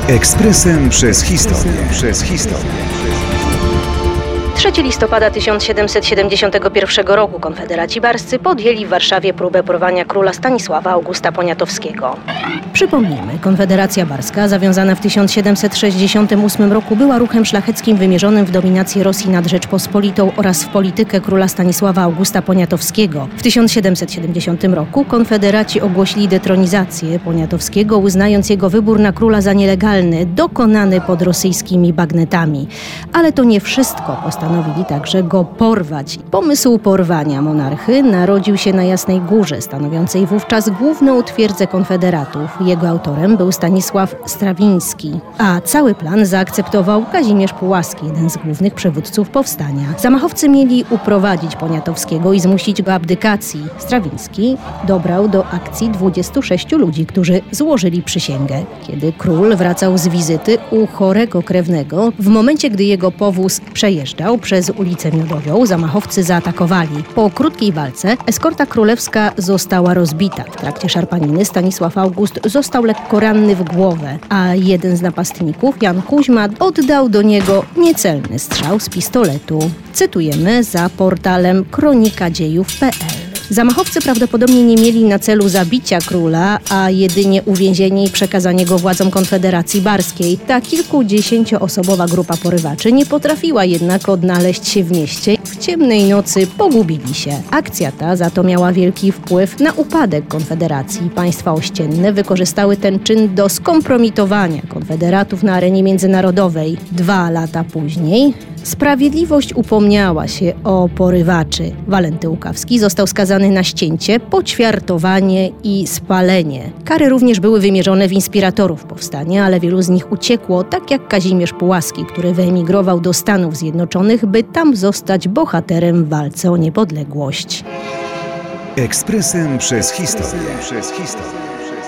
Ekspresem przez historię. 3 listopada 1771 roku konfederaci barscy podjęli w Warszawie próbę porwania króla Stanisława Augusta Poniatowskiego. Przypomnijmy, Konfederacja Barska, zawiązana w 1768 roku, była ruchem szlacheckim wymierzonym w dominację Rosji nad Rzeczpospolitą oraz w politykę króla Stanisława Augusta Poniatowskiego. W 1770 roku konfederaci ogłosili detronizację Poniatowskiego, uznając jego wybór na króla za nielegalny, dokonany pod rosyjskimi bagnetami. Ale to nie wszystko. Postanowili także go porwać. Pomysł porwania monarchy narodził się na Jasnej Górze, stanowiącej wówczas główną twierdzę konfederatów. Jego autorem był Stanisław Strawiński, a cały plan zaakceptował Kazimierz Pułaski, jeden z głównych przywódców powstania. Zamachowcy mieli uprowadzić Poniatowskiego i zmusić go abdykacji. Strawiński dobrał do akcji 26 ludzi, którzy złożyli przysięgę. Kiedy król wracał z wizyty u chorego krewnego, w momencie, gdy jego powóz przejeżdżał przez ulicę Miodowią, zamachowcy zaatakowali. Po krótkiej walce eskorta królewska została rozbita. W trakcie szarpaniny Stanisław August został lekko ranny w głowę, a jeden z napastników, Jan Kuźma, oddał do niego niecelny strzał z pistoletu. Cytujemy za portalem kronikadziejów.pl. Zamachowcy prawdopodobnie nie mieli na celu zabicia króla, a jedynie uwięzienie i przekazanie go władzom Konfederacji Barskiej. Ta kilkudziesięcioosobowa grupa porywaczy nie potrafiła jednak odnaleźć się w mieście. W ciemnej nocy pogubili się. Akcja ta za to miała wielki wpływ na upadek Konfederacji. Państwa ościenne wykorzystały ten czyn do skompromitowania konfederatów na arenie międzynarodowej. 2 lata później sprawiedliwość upomniała się o porywaczy. Walenty Łukawski został skazany na ścięcie, poćwiartowanie i spalenie. Kary również były wymierzone w inspiratorów powstania, ale wielu z nich uciekło, tak jak Kazimierz Pułaski, który wyemigrował do Stanów Zjednoczonych, by tam zostać bohaterem w walce o niepodległość. Ekspresem przez historię.